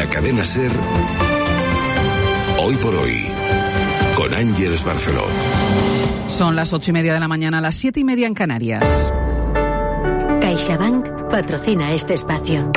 cadena SER, Hoy por Hoy, con Ángeles Barceló. Son las 8:30 de la mañana, las 7:30 en Canarias. CaixaBank patrocina este espacio.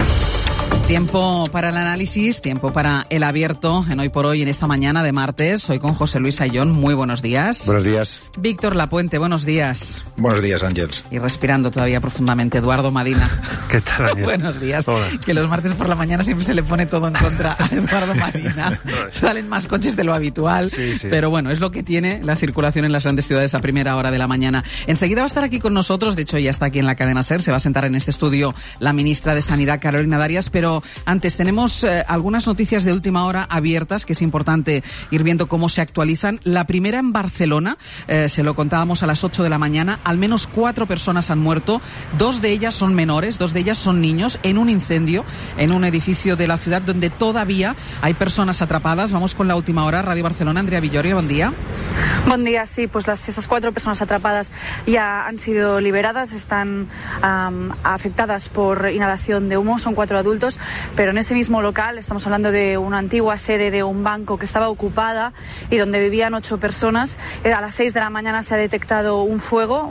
Tiempo para el análisis, tiempo para el abierto en Hoy por Hoy, en esta mañana de martes. Soy con José Luis Ayllón. Muy buenos días. Buenos días. Víctor Lapuente, buenos días. Buenos días, Ángeles. Y respirando todavía profundamente, Eduardo Madina. ¿Qué tal, Ángeles? Buenos días. Hola. Que los martes por la mañana siempre se le pone todo en contra a Eduardo Madina. Salen más coches de lo habitual. Sí. Pero bueno, es lo que tiene la circulación en las grandes ciudades a primera hora de la mañana. Enseguida va a estar aquí con nosotros, de hecho ya está aquí en la cadena SER, se va a sentar en este estudio la ministra de Sanidad, Carolina Darias, pero antes tenemos algunas noticias de última hora abiertas, que es importante ir viendo cómo se actualizan. La primera en Barcelona, se lo contábamos a las 8 de la mañana, al menos 4 personas han muerto, 2 de ellas son menores, 2 de ellas son niños, en un incendio en un edificio de la ciudad donde todavía hay personas atrapadas. Vamos con la última hora, Radio Barcelona, Andrea Villoria, buen día. Buen día, sí, pues esas 4 personas atrapadas ya han sido liberadas, están afectadas por inhalación de humo, son 4 adultos, pero en ese mismo local estamos hablando de una antigua sede de un banco que estaba ocupada y donde vivían 8 personas. A las 6 de la mañana se ha detectado un fuego,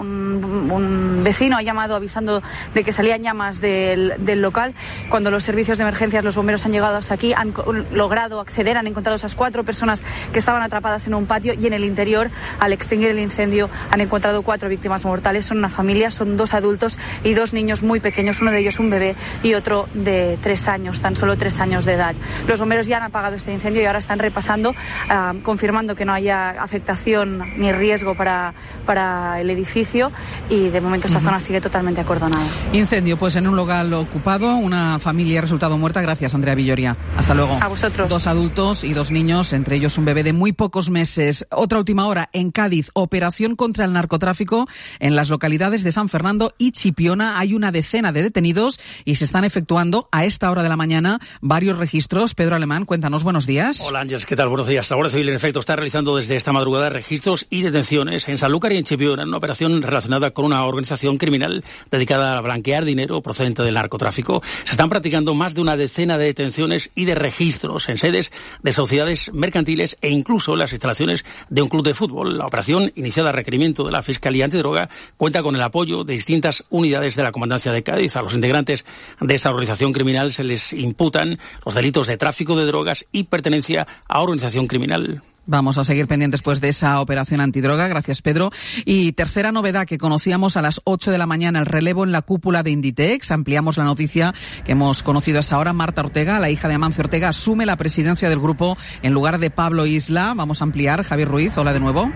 un vecino ha llamado avisando de que salían llamas del local. Cuando los servicios de emergencias, los bomberos han llegado hasta aquí, han logrado acceder, han encontrado esas 4 personas que estaban atrapadas en un patio y en el interior, al extinguir el incendio, han encontrado 4 víctimas mortales. Son una familia, son 2 adultos y 2 niños muy pequeños, uno de ellos un bebé y otro de 3 años, tan solo 3 años de edad. Los bomberos ya han apagado este incendio y ahora están repasando, confirmando que no haya afectación ni riesgo para el edificio, y de momento esta zona sigue totalmente acordonada. Incendio, pues en un local ocupado, una familia ha resultado muerta. Gracias, Andrea Villoria. Hasta luego. A vosotros. 2 adultos y 2 niños, entre ellos un bebé de muy pocos meses. Otra última hora en Cádiz, operación contra el narcotráfico en las localidades de San Fernando y Chipiona. Hay una decena de detenidos y se están efectuando a esta hora de la mañana varios registros. Pedro Alemán, cuéntanos, buenos días. Hola, Ángeles, ¿qué tal? Buenos días. La Guardia Civil, en efecto, está realizando desde esta madrugada registros y detenciones en Sanlúcar y en Chipiona, en una operación relacionada con una organización criminal dedicada a blanquear dinero procedente del narcotráfico. Se están practicando más de una decena de detenciones y de registros en sedes de sociedades mercantiles e incluso las instalaciones de un club de fútbol. La operación, iniciada a requerimiento de la Fiscalía Antidroga, cuenta con el apoyo de distintas unidades de la Comandancia de Cádiz. A los integrantes de esta organización criminal se les imputan los delitos de tráfico de drogas y pertenencia a organización criminal. Vamos a seguir pendientes pues de esa operación antidroga. Gracias, Pedro. Y tercera novedad que conocíamos a las 8 de la mañana, el relevo en la cúpula de Inditex. Ampliamos la noticia que hemos conocido a esa hora. Marta Ortega, la hija de Amancio Ortega, asume la presidencia del grupo en lugar de Pablo Isla. Vamos a ampliar. Javier Ruiz, hola de nuevo.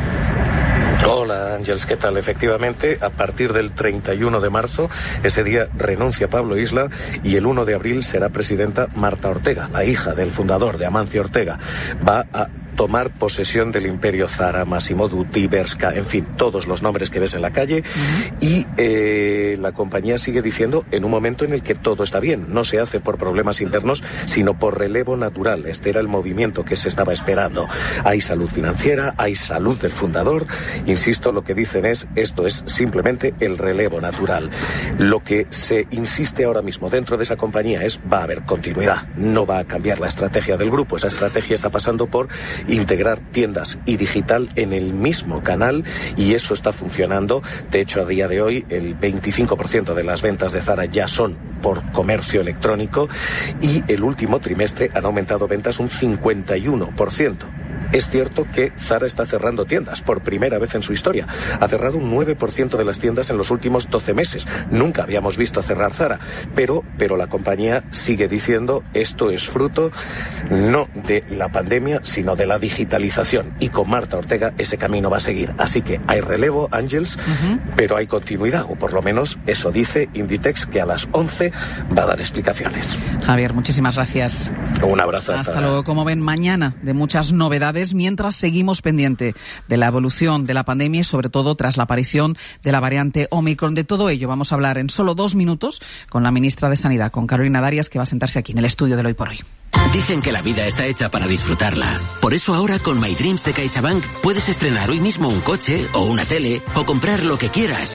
Hola, Ángeles, ¿qué tal? Efectivamente, a partir del 31 de marzo, ese día renuncia Pablo Isla y el 1 de abril será presidenta Marta Ortega, la hija del fundador de Amancio Ortega. Va a tomar posesión del imperio Zara, Massimo Dutti, Bershka, en fin, todos los nombres que ves en la calle. Y la compañía sigue diciendo, en un momento en el que todo está bien, no se hace por problemas internos, sino por relevo natural. Este era el movimiento que se estaba esperando. Hay salud financiera, hay salud del fundador. Insisto, lo que dicen es, esto es simplemente el relevo natural. Lo que se insiste ahora mismo dentro de esa compañía es, va a haber continuidad, no va a cambiar la estrategia del grupo. Esa estrategia está pasando por integrar tiendas y digital en el mismo canal, y eso está funcionando. De hecho, a día de hoy el 25% de las ventas de Zara ya son por comercio electrónico, y el último trimestre han aumentado ventas un 51%. Es cierto que Zara está cerrando tiendas por primera vez en su historia. Ha cerrado un 9% de las tiendas en los últimos 12 meses. Nunca habíamos visto cerrar Zara, pero la compañía sigue diciendo, esto es fruto no de la pandemia, sino de la digitalización. Y con Marta Ortega ese camino va a seguir. Así que hay relevo, Ángeles, pero hay continuidad, o por lo menos eso dice Inditex, que a las 11 va a dar explicaciones. Javier, muchísimas gracias. Un abrazo. Hasta luego. Como ven, mañana de muchas novedades, mientras seguimos pendiente de la evolución de la pandemia y sobre todo tras la aparición de la variante Omicron. De todo ello vamos a hablar en solo 2 minutos con la ministra de Sanidad, con Carolina Darias, que va a sentarse aquí en el estudio del Hoy por Hoy. Dicen que la vida está hecha para disfrutarla. Por eso ahora con My Dreams de CaixaBank puedes estrenar hoy mismo un coche o una tele o comprar lo que quieras